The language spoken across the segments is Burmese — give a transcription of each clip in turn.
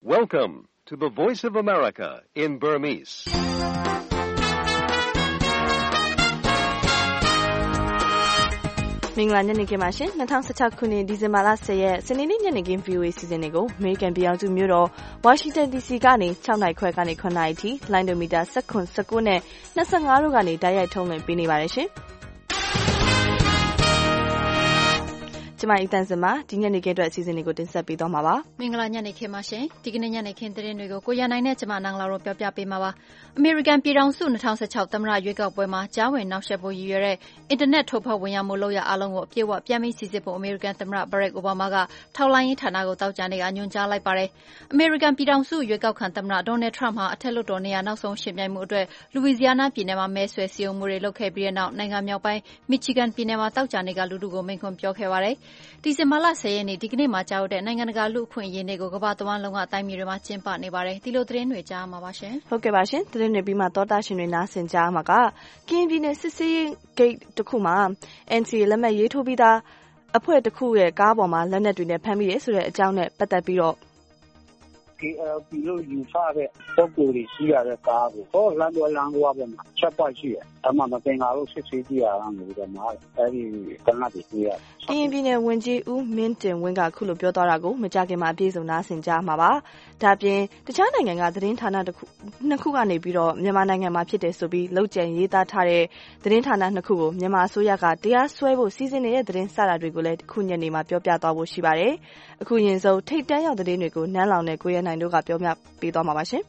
Welcome to the Voice of America in Burmese. ။မင်္ဂလာညနေခင်းပါရှင်2016ခုနှစ်ဒီဇင်ဘာလ10ရက်စနေနေ့ညနေခင်း VOA စီစဉ်တွေကိုအမေရိကန်ပြည်ထောင်စုမြို့တော် Washington DC ကနေ6နာရီခွဲကနေ9နာရီထိလိုင်းဒိုမီတာ19နဲ့25တို့ကနေတိုက်ရိုက်ထုတ်လွှင့်ပေးနေပါတယ်ရှင်။ကျမအီတန်စင်မှာဒီညနေခင်းအတွက်အစီအစဉ်တွေကိုတင်ဆက်ပေးသွားမှာပါ။မင်္ဂလာညနေခင်းပါရှင်။ဒီကနေ့ညနေခင်းသတင်းတွေကိုကိုရနိုင်နဲ့ကျမနန်းလာတို့ပြောပြပေးမှာပါ။အမေရိကန်ပြည်ထောင်စု2016သမ္မတရွေးကောက်ပွဲမှာကြားဝင်နှောက်ယှက်ဖို့ရည်ရွယ်တဲ့အင်တာနက်ထုတ်ဖောက်ဝင်ရောက်မှုလုပ်ရအားလုံးကိုအပြည့်အဝပြန်ပြီးစီစစ်ဖို့အမေရိကန်သမ္မတဘရက်အိုဘားမားကထောက်လှမ်းရေးဌာနကိုတောက်ကြနေကညွှန်ကြားလိုက်ပါတယ်။အမေရိကန်ပြည်ထောင်စုရွေးကောက်ခံသမ္မတဒေါ်နယ်ထရမ့်ဟာအထက်လွှတ်တော်နေရာနောက်ဆုံးရှင်ပြိုင်မှုအတွက်လူဝီဇီယာနာပြည်နယ်မှာမဲဆွယ်စည်းရုံးမှုတွေလုပ်ခဲ့ပြီးတဲ့နောက်နိုင်ငံမြောက်ပိုင်းမီချီဂန်ပြည်နယ်မှာတောက်ကြနေကလူထုကိုမိန့်ခွန်းပြောခဲ့ပါတယ်။ဒီဇင်ဘာလ10ရက်နေ့ဒီကနေ့မှာကြာရောက်တဲ့နိုင်ငံတကာလူ့အခွင့်အရေးနေ့ကိုကမ္ဘာတဝန်းလုံးကတိုင်းပြည်တွေမှာကျင်းပနေပါတယ်။ဒီလိုသတင်းတွေကြားမှာပါရှင်။ဟုတ်ကဲ့ပါရှင်။သတင်းတွေပြီးမှသောတာရှင်တွေနားဆင်ကြမှာကကရင်ပြည်နယ်စစ်ဆေးဂိတ်တစ်ခုမှာ NCA လက်မှတ်ရေးထိုးပြီးသားအဖွဲ့တစ်ခုရဲ့ကားပေါ်မှာလက်နက်တွေနဲ့ဖမ်းမိရဲဆိုတဲ့အကြောင်းနဲ့ပတ်သက်ပြီးတော့ KLP လို့ယူဆတဲ့ပုံကိုယ်တွေရှိရတဲ့ကားကိုဟောလမ်းပေါ်ပေါ်မှာချက်ပွိုက်ရှိတယ်။ဒါမှမတင်ကားလို့စစ်ဆေးကြည့်ရတာမျိုးတွေမှာအဲဒီကဏ္ဍတွေတွေ့ရတယ်။ကရင်ပြည်နယ်ဝန်ကြီးဦးမင်းတင်ဝင်းကခုလိုပြောသွားတာကိုမကြခင်မှာအပြည့်စုံနားဆင်ကြမှာပါ။ဒါပြင်တခြားနိုင်ငံကသတင်းဌာနနှစ်ခုကနေပြီးတော့မြန်မာနိုင်ငံမှာဖြစ်တယ်ဆိုပြီးလောက်ကျန်ရေးသားထားတဲ့သတင်းဌာနနှစ်ခုကိုမြန်မာအစိုးရကတရားစွဲဖို့စီစဉ်နေတဲ့သတင်းစတာတွေကိုလည်းခုညနေမှာပြောပြသွားဖို့ရှိပါတယ်။အခုရင်ဆုံးထိတ်တန်းရောက်သတင်းတွေကိုနန်းလောင်နဲ့ကိုရနိုင်တို့ကပြောပြပေးသွားမှာပါရှင်။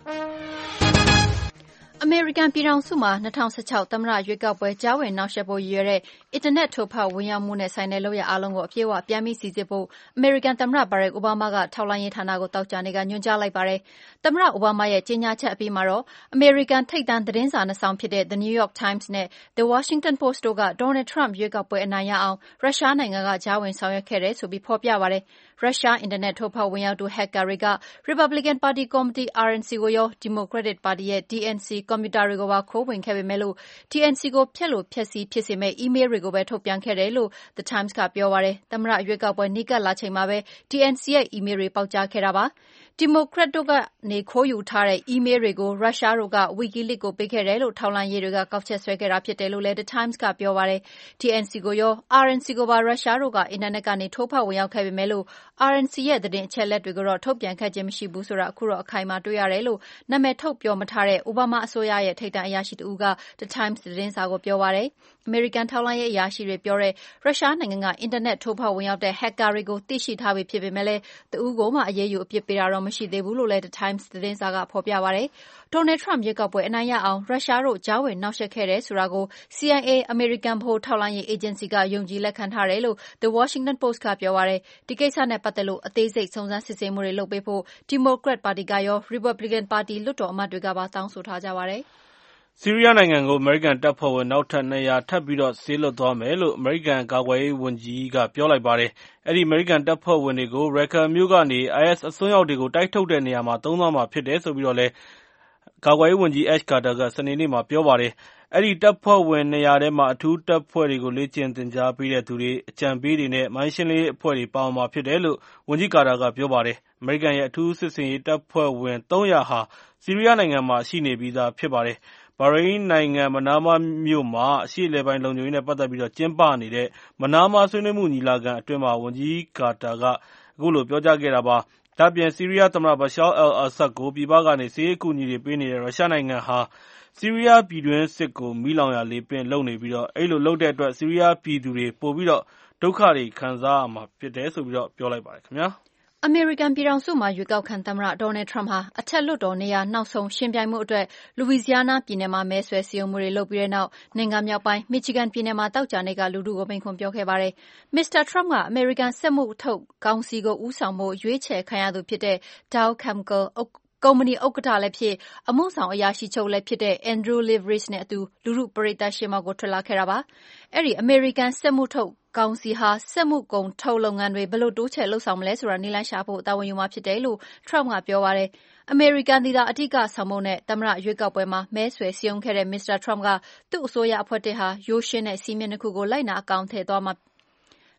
အမေရိကန်ပြည်ထောင်စုမှာ2016သမ္မတရွေးကောက်ပွဲကြားဝင်နှောက်ယှက်ဖို့ရည်ရွယ်တဲ့အင်တာနက်ထုတ်ဖောက်ဝင်ရောက်မှုနဲ့ဆိုင်တဲ့လုပ်ရအားလုံးကိုအပြည့်အဝပြန်ပြီးစီစစ်ဖို့အမေရိကန်သမ္မတဘရက်အိုဘားမားကထောက်လှမ်းရေးဌာနကိုတောက်ကြနေကညွှန်ကြားလိုက်ပါတယ်။သမ္မတအိုဘားမားရဲ့ကြေညာချက်အပြီးမှာတော့အမေရိကန်ထိပ်တန်းသတင်းစာနှစ်စောင်ဖြစ်တဲ့ The New York Times နဲ့ The Washington Post တို့ကဒေါ်နယ်ထရမ့်ရွေးကောက်ပွဲအနိုင်ရအောင်ရုရှားနိုင်ငံကကြားဝင်ဆောင်ရွက်ခဲ့တယ်ဆိုပြီးဖော်ပြပါတယ်။ရုရှားအင်တာနက်ထုတ်ဖောက်ဝင်ရောက်သူဟက်ကာတွေက Republican ပါတီကော်မတီ RNC ကိုရော Democratic ပါတီရဲ့ DNC ကွန်ပျူတာတွေကိုပါခိုးဝင်ခဲ့ပေမဲ့လို့ DNC ကိုဖျက်လို့ဖျက်ဆီးဖြစ်စေမဲ့ email တွေကိုပဲထုတ်ပြန်ခဲ့တယ်လို့ The Times ကပြောပါတယ်။သမ္မတရွေးကောက်ပွဲနီးကပ်လာချိန်မှာပဲ DNC ရဲ့ email တွေပေါက်ကြားခဲ့တာပါ။ Democrat တို့ကနေခိုးယူထားတဲ့ email တွေကိုရုရှားတို့က WikiLeaks ကိုပေးခဲ့တယ်လို့ထောက်လှမ်းရေးတွေကကောက်ချက်ဆွဲခဲ့တာဖြစ်တယ်လို့လည်း The Times ကပြောပါတယ်။ DNC ကိုရော RNC ကိုပါရုရှားတို့ကအင်တာနက်ကနေထိုးဖောက်ဝင်ရောက်ခဲ့ပေမဲ့လို့ RNC ရဲ့သတင်းအချက်အလက်တွေကိုတော့ထုတ်ပြန်ခဲ့ခြင်းမရှိဘူးဆိုတာအခုတော့အခိုင်အမာတွေ့ရတယ်လို့နာမည်ထုတ်ပြောမထားတဲ့အိုဘားမားအစိုးရရဲ့ထိပ်တန်းအရာရှိတဦးက The Times သတင်းစာကိုပြောပါတယ်။အမေရိကန်ထောက်လှမ်းရေးအရာရှိတွေပြောတဲ့ရုရှားနိုင်ငံကအင်တာနက်ထိုးဖောက်ဝင်ရောက်တဲ့ဟက်ကာတွေကိုသိရှိထားပြီးဖြစ်ပေမဲ့လည်းတဦးကိုမှအရေးယူအပြစ်ပေးတာတော့မရှိသေးဘူးလို့လည်း The Times သတင်းစာကဖော်ပြပါတယ်။ဒေါ်နယ်ထရမ့်ရွေးကောက်ပွဲအနိုင်ရအောင်ရုရှားတို့ကြားဝင်နှောက်ယှက်ခဲ့တယ်ဆိုတာကို CIA အမေရိကန်ဗဟိုထောက်လှမ်းရေးအေဂျင်စီကယုံကြည်လက်ခံထားတယ်လို့ The Washington Post ကပြောပါတယ်။ဒီကိစ္စနဲ့ပတ်သက်လို့အသေးစိတ်စုံစမ်းစစ်ဆေးမှုတွေလုပ်ပေးဖို့ Democrat ပါတီကရော Republican ပါတီလွှတ်တော်အမတ်တွေကပါတောင်းဆိုထားကြပါတယ်။ဆီးရီးယားနိုင်ငံကိုအမေရိကန်တပ်ဖွဲ့ဝင်နောက်ထပ်200ထပ်ပြီးစေလွှတ်သွားမယ်လို့အမေရိကန်ကာကွယ်ရေးဝန်ကြီးကပြောလိုက်ပါတယ်။အဲဒီအမေရိကန်တပ်ဖွဲ့ဝင်တွေကို Raqqa မြို့ကနေ IS အစွန်းရောက်တွေကိုတိုက်ထုတ်တဲ့နေရာမှာသုံးသွားမှာဖြစ်တယ်ဆိုပြီးတော့လည်းကာကွယ်ရေးဝန်ကြီး Ash Carter ကစနေနေ့မှာပြောပါတယ်။အဲဒီတပ်ဖွဲ့ဝင်200ထဲမှာအထူးတပ်ဖွဲ့တွေကိုလေ့ကျင့်သင်ကြားပေးတဲ့သူတွေ၊အကြံပေးတွေနဲ့မိုင်းရှင်းလင်းရေးအဖွဲ့တွေပါဝင်မှာဖြစ်တယ်လို့ဝန်ကြီးကာတာကပြောပါတယ်။အမေရိကန်ရဲ့အထူးစစ်ဆင်ရေးတပ်ဖွဲ့ဝင်300ဟာဆီးရီးယားနိုင်ငံမှာရှိနေပြီးသားဖြစ်ပါတယ်။ဘာရိန်းနိုင်ငံမနားမားမြို့မှာအရှေ့အလယ်ပိုင်းလုံခြုံရေးနဲ့ပတ်သက်ပြီးကျင်းပနေတဲ့မနားမားဆွေးနွေးမှုညီလာခံအတွင်းမှာဝန်ကြီးကာတာကအခုလိုပြောကြားခဲ့တာပါ။ဒါ့အပြင်ဆီးရီးယားသမ္မတ Bashar al-Assad ကိုပြည်ပကနေစစ်ရေးအကူအညီတွေပေးနေတဲ့ရုရှားနိုင်ငံဟာဆီးရီးယားပြည်တွင်းစစ်ကိုမီးလောင်ရာလေပင့်လုပ်နေပြီးအဲဒီလိုလုပ်တဲ့အတွက်ဆီးရီးယားပြည်သူတွေပိုပြီးဒုက္ခတွေခံစားရမှာဖြစ်တယ်ဆိုပြီးပြောလိုက်ပါတယ်ခင်ဗျာ။အမေရိကန်ပြည်ထောင်စုမှာရွေးကောက်ခံသမ္မတဒေါ်နယ်ထရမ့်ဟာအထက်လွှတ်တော်နေရာနောက်ဆုံးရှင်ပြိုင်မှုအတွက်လူဝီဇီယာနာပြည်နယ်မှာမဲဆွယ်စည်းရုံးမှုတွေလုပ်ပြီးတဲ့နောက်နိုင်ငံမြောက်ပိုင်းမီချီဂန်ပြည်နယ်မှာတောက်ကြနေကလူထုကိုမိန့်ခွန်းပြောခဲ့ပါတယ်။မစ္စတာထရမ့်ကအမေရိကန်စက်မှုထုတ်ကောင်စီကိုဦးဆောင်ဖို့ရွေးချယ်ခံရသူဖြစ်တဲ့ Dow Chemical ကုမ္ပဏီဥက္ကဋ္ဌလည်းဖြစ်အမှုဆောင်အရာရှိချုပ်လည်းဖြစ်တဲ့ Andrew Liveris နဲ့အတူလူထုပရိသတ်ရှေ့မှောက်ကိုထွက်လာခဲ့တာပါ။အဲဒီအမေရိကန်စက်မှုထုတ်ကောင်စီဟာစက်မှုကုန်ထုတ်လုပ်ငန်းတွေဘယ်လိုတိုးချဲ့လုပ်ဆောင်မလဲဆိုတာနည်းလမ်းရှာဖို့တာဝန်ယူမှာဖြစ်တယ်လို့ထရမ့်ကပြောပါတယ်။အမေရိကန်သည်သာအဓိကဆောင်ဖို့နဲ့သမ္မတရွေးကောက်ပွဲမှာမဲဆွယ်စည်းရုံးခဲ့တဲ့မစ္စတာထရမ့်ကသူ့အစိုးရအဖွဲ့တစ်ဟာရိုးရှင်းတဲ့စည်းမျဉ်းတစ်ခုကိုလိုက်နာအကောင်အထည်သွားမှာ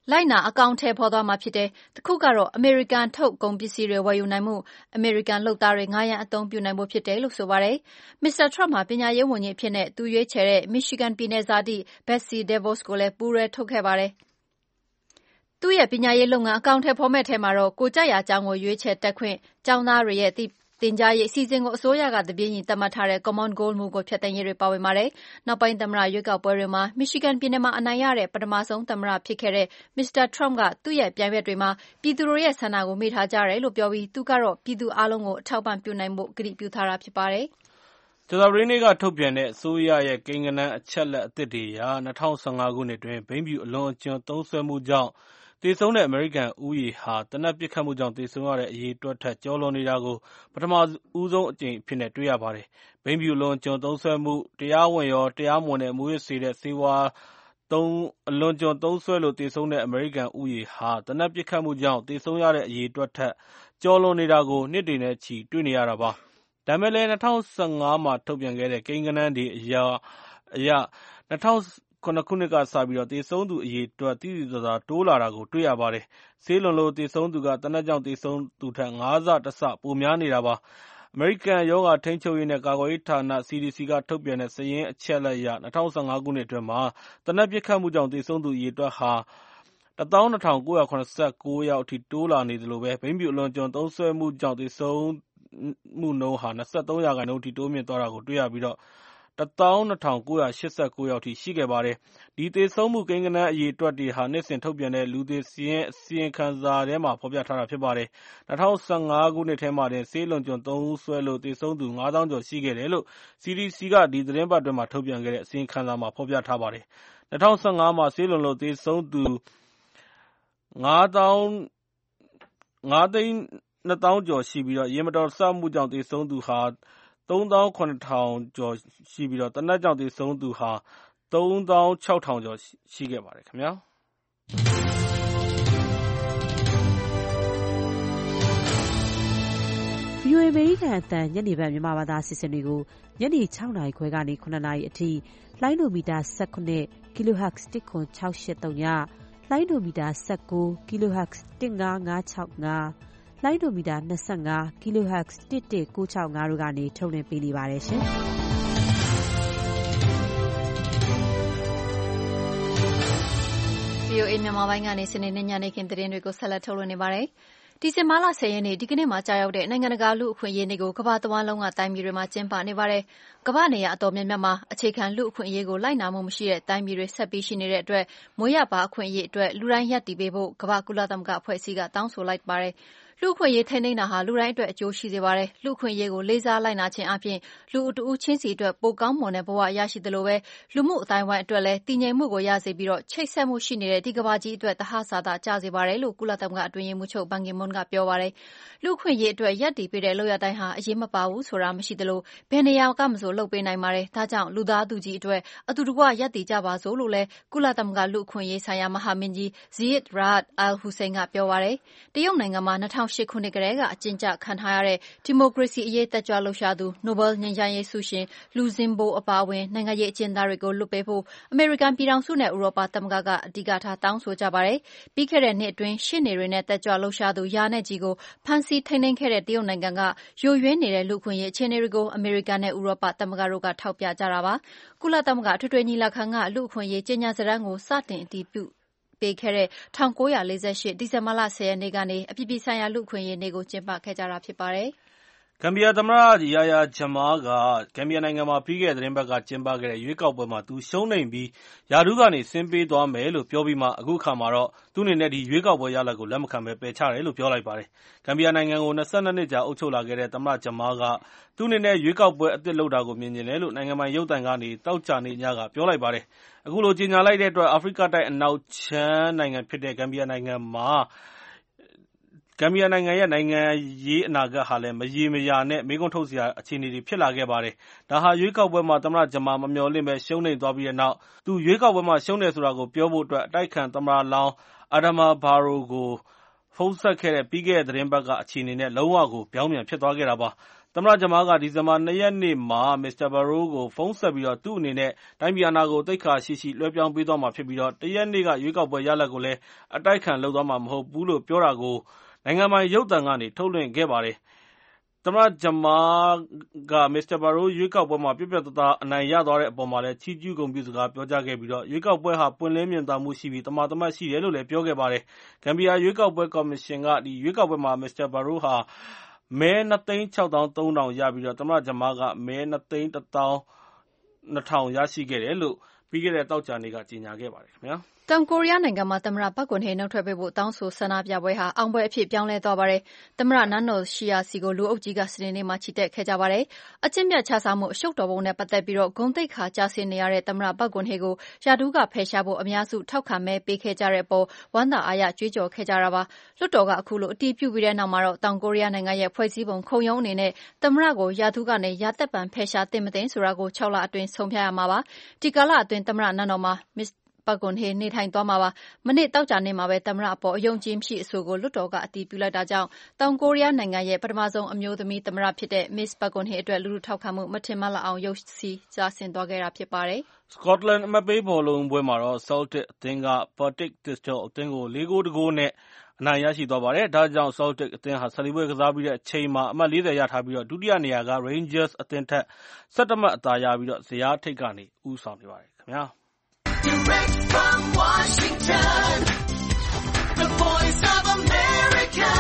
လိုက်နာအကောင်အထည်ဖော်သွားမှာဖြစ်တယ်။တစ်ခုကတော့အမေရိကန်ထုတ်ကုန်ပစ္စည်းတွေဝယ်ယူနိုင်မှုအမေရိကန်လုပ်သားတွေငှားရမ်းအသုံးပြုနိုင်ဖို့ဖြစ်တယ်လို့ဆိုပါတယ်။ Mr. Trump ဟာပညာရေးဝန်ကြီးအဖြစ်နဲ့သူရွေးချယ်တဲ့ Michigan ပြည်နယ်ဇာတိ Betsy DeVos ကိုလည်းပူးရဲထုတ်ခဲ့ပါတယ်။သူ့ရဲ့ပညာရေးလုပ်ငန်းအကောင်အထည်ဖော်မဲ့ထဲမှာတော့ကိုကြရာကျောင်းကိုရွေးချယ်တက်ခွင့်ကျောင်းသားတွေရဲ့သင်ကြားရေးအစီအစဉ်ကိုအစိုးရကတပြေးညီသတ်မှတ်ထားတဲ့ Common Goal မူကိုဖျက်သိမ်းရေးတွေပါဝင်ပါတယ်။နောက်ပိုင်းသမ္မတရွေးကောက်ပွဲတွေမှာ Michigan ပြည်နယ်မှာအနိုင်ရတဲ့ပထမဆုံးသမ္မတဖြစ်ခဲ့တဲ့ Mr. Trump ကသူ့ရဲ့ပြိုင်ဘက်တွေမှာပြည်သူတို့ရဲ့ဆန္ဒကိုမေ့ထားကြတယ်လို့ပြောပြီးသူကတော့ပြည်သူအားလုံးကိုအထောက်ပံ့ပြုနိုင်ဖို့ကတိပြုထားတာဖြစ်ပါတယ်။ကြာသပတေးနေ့ကထုတ်ပြန်တဲ့အစိုးရရဲ့ကိန်းဂဏန်းအချက်အလက်အသစ်တွေအရ2015ခုနှစ်တွင်ဘိန်းဖြူအလွန်အကျွံသုံးစွဲမှုကြောင့်သေဆုံးတဲ့အမေရိကန်ဦးရေဟာသေနတ်ပစ်ခတ်မှုကြောင့်သေဆုံးရတဲ့အရေအတွက်ထက်ကျော်လွန်နေတာကိုပထမဦးဆုံးအကြိမ်အဖြစ်နဲ့တွေ့ရပါတယ်။ဘိန်းဖြူအလွန်အကျွံသုံးစွဲမှုတရားဝင်ရောတရားမဝင်တဲ့မူးယစ်စေတဲ့ဆေးဝါးအလွန်ကျွံသုံးစွဲလို့သေဆုံးတဲ့အမေရိကန်ဦးရေဟာသေနတ်ပစ်ခတ်မှုကြောင့်သေဆုံးရတဲ့အရေအတွက်ထက်ကျော်လွန်နေတာကိုနှစ်တွေနဲ့ချီတွေ့နေရတာပါ။ဒါပေမဲ့လည်း2015မှာထုတ်ပြန်ခဲ့တဲ့ကိန်းဂဏန်းတွေအရ2009ခုနှစ်ကစပြီးသေဆုံးသူအရေအတွက်သိသိသာသာတိုးလာတာကိုတွေ့ရပါတယ်။ဆေးလွန်လို့သေဆုံးသူကသေနတ်ကြောင့်သေဆုံးသူထက်5 ဆတစ်ဆပိုများနေတာပါ။အမေရိကန်ရောဂါထိန်းချုပ်ရေးနဲ့ကာကွယ်ရေးဌာန CDC ကထုတ်ပြန်တဲ့စာရင်းအချက်အလက်အရ2015ခုနှစ်အတွင်းမှာသေနတ်ပစ်ခတ်မှုကြောင့်သေဆုံးသူအရေအတွက်ဟာ12979 ယောက်အထိတိုးလာနေသလိုဘိန်းဖြူအလွန်ကျွံသုံးစွဲမှုကြောင့်သေဆုံးမှုနှုန်းဟာ23%အထိတိုးမြင့်သွားတာကိုတွေ့ရပြီး12989 ယောက်အထိရှိခဲ့ပါတယ်။ဒီသေဆုံးမှုကိန်းဂဏန်းအရေအတွက်တွေဟာနှစ်စဉ်ထုတ်ပြန်တဲ့လူသေစာရင်းအစီရင်ခံစာထဲမှာဖော်ပြထားတာဖြစ်ပါတယ်။2015ခုနှစ်ထဲမှာတင်ဆေးလွန်ကျွံသုံးစွဲလို့သေဆုံးသူ9000ကျော်ရှိခဲ့တယ်လို့ CDC ကဒီသတင်းပတ်အတွင်းမှာထုတ်ပြန်ခဲ့တဲ့အစီရင်ခံစာမှာဖော်ပြထားပါတယ်။2015မှာဆေးလွန်လို့သေဆုံးသူ9,200,000 ကျော်ရှိပြီးယာဉ်မတော်တဆမှုကြောင့်သေဆုံးသူဟာ37,000 ကျော်ရှိပြီးသေနတ်ကြောင့်သေဆုံးသူဟာ36,000 ကျော်ရှိခဲ့ပါတယ်ခင်ဗျာ။ VOA အမေရိကန်အသံညနေပိုင်းမြန်မာဘာသာအစီအစဉ်တွေကိုညနေ6နာရီခွဲကနေ9နာရီအထိလိုင်းဒိုမီတာ19 kHz 10683ညလိုင်းဒိုမီတာ19 kHz 15565လိုင်းဒိုမီတာ25 kHz 11965တို့ကနေထုတ်လွှင့်ပေးနေပါတယ်ရှင်။ VOA မြန်မာပိုင်းကနေစနေနေ့ညနေခင်းသတင်းတွေကိုဆက်လက်ထုတ်လွှင့်နေပါတယ်။ဒီဇင်ဘာလ10ရက်နေ့ဒီကနေ့မှာကြာရောက်တဲ့နိုင်ငံတကာလူ့အခွင့်အရေးနေ့ကိုကမ္ဘာတဝန်းလုံးကတိုင်းပြည်တွေမှာကျင်းပနေပါတယ်။ကမ္ဘာနေရာအတော်များများမှာအခြေခံလူ့အခွင့်အရေးကိုလိုက်နာမှုမရှိတဲ့တိုင်းပြည်တွေဆက်ပြီးရှိနေတဲ့အတွက်မွေးရပါအခွင့်အရေးအတွက်လူတိုင်းရပ်တည်ပေးဖို့ကမ္ဘာကုလသမဂ္ဂအဖွဲ့အစည်းကတောင်းဆိုလိုက်ပါတယ်။လူ့အခွင့်အရေးထိန်းသိမ်းတာဟာလူတိုင်းအတွက်အကျိုးရှိစေပါတယ်။လူ့အခွင့်အရေးကိုလေးစားလိုက်နာခြင်းအပြင်လူအတူချင်းစီအတွက်ပိုကောင်းမွန်တဲ့ဘဝရရှိသလိုပဲလူမှုအတိုင်းဝိုင်းအတွက်လည်းတည်ငြိမ်မှုကိုရစေပြီးချိတ်ဆက်မှုရှိနေတဲ့ဒီကမ္ဘာကြီးအတွက်သဟဇာတကျစေပါတယ်လို့ကုလသမဂ္ဂအတွင်းရေးမှူးချုပ်ဘန်ကီမွန်းကပြောပါတယ်။လူ့အခွင့်အရေးအတွက်ရပ်တည်ပေးတဲ့လုပ်ရတိုင်းဟာအရေးမပါဘူးဆိုတာမရှိသလိုဘယ်နေရာကမှမဆိုလုပ်ပေးနိုင်ပါတယ်။ဒါကြောင့်လူသားသူကြီးအတွက်အတူတကွရပ်တည်ကြပါစို့လို့လည်းကုလသမဂ္ဂလူ့အခွင့်အရေးဆိုင်ရာမဟာမင်းကြီး Zeid Ra'ad Al Hussein ကပြောပါတယ်။တရုတ်နိုင်ငံမှာ2008ခုနှစ်ကတည်းကအကျဉ်းချခံထားရတဲ့ဒီမိုကရေစီအရေးတက်ကြွလှုပ်ရှားသူနိုဘယ်ငြိမ်းချမ်းရေးဆုရှင်လူဇင်ဘိုအပါအဝင်နိုင်ငံရေးအကျဉ်းသားတွေကိုလွှတ်ပေးဖို့အမေရိကန်ပြည်ထောင်စုနဲ့ဥရောပသမဂ္ဂကအဓိကထားတောင်းဆိုကြပါတယ်။ပြီးခဲ့တဲ့နှစ်အတွင်းရှေ့နေတွေနဲ့တက်ကြွလှုပ်ရှားသူရာနဲ့ချီကိုဖမ်းဆီးထိန်းသိမ်းခဲ့တဲ့တရုတ်နိုင်ငံကယိုယွင်းနေတဲ့လူ့အခွင့်အရေးအခြေအနေတွေကိုအမေရိကန်နဲ့ဥရောပသမဂ္ဂတို့ကထောက်ပြကြတာပါ။ကုလသမဂ္ဂအထွေထွေညီလာခံကလူ့အခွင့်အရေးကြေညာစာတမ်းကိုစတင်အတည်ပြုပေးခဲ့တဲ့1948ဒီဇင်ဘာလ10ရက်နေ့ကနေအပြည်ပြည်ဆိုင်ရာလူ့အခွင့်အရေးနေ့ကိုကျင်းပခဲ့ကြတာဖြစ်ပါတယ်။ဂမ်ဘီယာသမ္မတယာယာဂျမားကဂမ်ဘီယာနိုင်ငံမှာပြီးခဲ့တဲ့သီတင်းပတ်ကကျင်းပခဲ့တဲ့ရွေးကောက်ပွဲမှာသူရှုံးနိမ့်ပြီးရာထူးကနေဆင်းပေးသွားမယ်လို့ပြောပြီးမှအခုအခါမှာတော့သူ့အနေနဲ့ဒီရွေးကောက်ပွဲရလဒ်ကိုလက်မခံဘဲပယ်ချတယ်လို့ပြောလိုက်ပါတယ်။ဂမ်ဘီယာနိုင်ငံကို22နှစ်ကြာအုပ်ချုပ်လာခဲ့တဲ့သမ္မတဂျမားကသူ့အနေနဲ့ရွေးကောက်ပွဲအသစ်လုပ်တာကိုမြင်ချင်တယ်လို့နိုင်ငံပိုင်ရုပ်သံကနေသောကြာနေ့ညကပြောလိုက်ပါတယ်။အခုလိုကြေညာလိုက်တဲ့အတွက်အာဖရိကတိုက်အနောက်ခြမ်းနိုင်ငံဖြစ်တဲ့ဂမ်ဘီယာနိုင်ငံရဲ့နိုင်ငံရေးအနာဂတ်ဟာလည်းမရေမရာနဲ့မေးခွန်းထုတ်စရာအခြေအနေတွေဖြစ်လာခဲ့ပါတယ်။ဒါဟာရွေးကောက်ပွဲမှာသမ္မတဂျမာမမျှော်လင့်ဘဲရှုံးနိမ့်သွားပြီးတဲ့နောက်သူရွေးကောက်ပွဲမှာရှုံးတယ်ဆိုတာကိုပြောဖို့အတွက်အတိုက်အခံသမ္မတလောင်းအာဒါမာဘာရိုကိုဖုန်းဆက်ခဲ့တဲ့ပြီးခဲ့တဲ့သီတင်းပတ်ကအခြေအနေနဲ့လုံးဝကိုပြောင်းပြန်ဖြစ်သွားခဲ့တာပါ။သမ္မတဂျမားကဒီဇင်ဘာ2 ရက်နေ့မှာမစ္စတာဘာရိုးကိုဖုန်းဆက်ပြီးသူ့အနေနဲ့တိုင်းပြည်အာဏာကိုသိက္ခာရှိရှိလွှဲပြောင်းပေးသွားမှာဖြစ်ပြီး1 ရက်နေ့ကရွေးကောက်ပွဲရလဒ်ကိုလည်းအတိုက်ခံလုပ်သွားမှာမဟုတ်ဘူးလို့ပြောတာကိုနိုင်ငံပိုင်ရုပ်သံကနေထုတ်လွှင့်ခဲ့ပါတယ်။သမ္မတဂျမားကမစ္စတာဘာရိုးရွေးကောက်ပွဲမှာပြတ်ပြတ်သားသားအနိုင်ရသွားတဲ့အပေါ်မှာလည်းချီးကျူးဂုဏ်ပြုစကားပြောကြားခဲ့ပြီးရွေးကောက်ပွဲဟာပွင့်လင်းမြင်သာမှုရှိပြီးသမာသမတ်ရှိတယ်လို့လည်းပြောခဲ့ပါတယ်။ဂမ်ဘီယာရွေးကောက်ပွဲကော်မရှင်ကရွေးကောက်ပွဲမှာမစ္စတာဘာရိုးဟာမဲ 2,630,000 ရပြီးသမ္မတဂျမားကမဲ 2,12,000 ရရှိခဲ့တယ်လို့ပြီးခဲ့တဲ့သောကြာနေ့ကကြေညာခဲ့ပါတယ်ခင်ဗျာ။တောင်ကိုရီးယားနိုင်ငံမှာသမ္မတပက်ဂွန်ဟေနုတ်ထွက်ပေးဖို့တောင်းဆိုဆန္ဒပြပွဲဟာအောင်ပွဲအဖြစ်ပြောင်းလဲသွားပါတယ်။သမ္မတနန်းတော်ရှိရာစီကိုလူအုပ်ကြီးကစနေနေ့မှာချီတက်ခဲ့ကြပါတယ်။အကျင့်ပြတ်ခြစားမှုအရှုပ်တော်ပုံနဲ့ပတ်သက်ပြီးဂုဏ်သိက္ခာကျဆင်းနေရတဲ့သမ္မတပက်ဂွန်ဟေကိုရာထူးကဖယ်ရှားဖို့အများစုထောက်ခံမဲပေးခဲ့ကြတဲ့အပေါ်ဝမ်းသာအားရကြွေးကြော်ခဲ့ကြတာပါ။လွှတ်တော်ကအခုလိုအတည်ပြုပြီးတဲ့နောက်မှာတော့တောင်ကိုရီးယားနိုင်ငံရဲ့ဖွဲ့စည်းပုံခုံရုံးအနေနဲ့သမ္မတကိုရာထူးကနေရာသက်ပံဖယ်ရှားသင့်မသင့်ဆိုတာကို6 လအတွင်းဆုံးဖြတ်ရမှာပါ။ဒီကာလအတွင်းသမ္မတနန်းတော်မှာပက်ဂွန်ဟေနေထိုင်သွားမှာပါ။မနေ့သောကြာနေ့မှာပဲသမ္မတအပေါ်အယုံကြည်မရှိအဆိုကိုလွှတ်တော်ကအတည်ပြုလိုက်တာကြောင့်တောင်ကိုရီးယားနိုင်ငံရဲ့ပထမဆုံးအမျိုးသမီးသမ္မတဖြစ်တဲ့မစ္စပက်ဂွန်ဟေအတွက်လူထုထောက်ခံမှုမထင်မှတ်လောက်အောင်ရုပ်စီကျဆင်းသွားခဲ့တာဖြစ်ပါတယ်။စကော့တလန်အမတ်ပေးဘောလုံးပွဲမှာတော့ Celtic အသင်းက Partick Thistle အသင်းကို4-1 နဲ့အနိုင်ရရှိသွားပါတယ်။ဒါကြောင့် Celtic အသင်းဟာ11ပွဲကစားပြီးတဲ့အချိန်မှာအမှတ်40ရထားပြီးဒုတိယနေရာက Rangers အသင်းထက်17 မှတ်အသာရပြီးဇယားထိပ်ကနေဦးဆောင်နေပါတယ်ခင်ဗျာ။ Direct from Washington, the voice of America,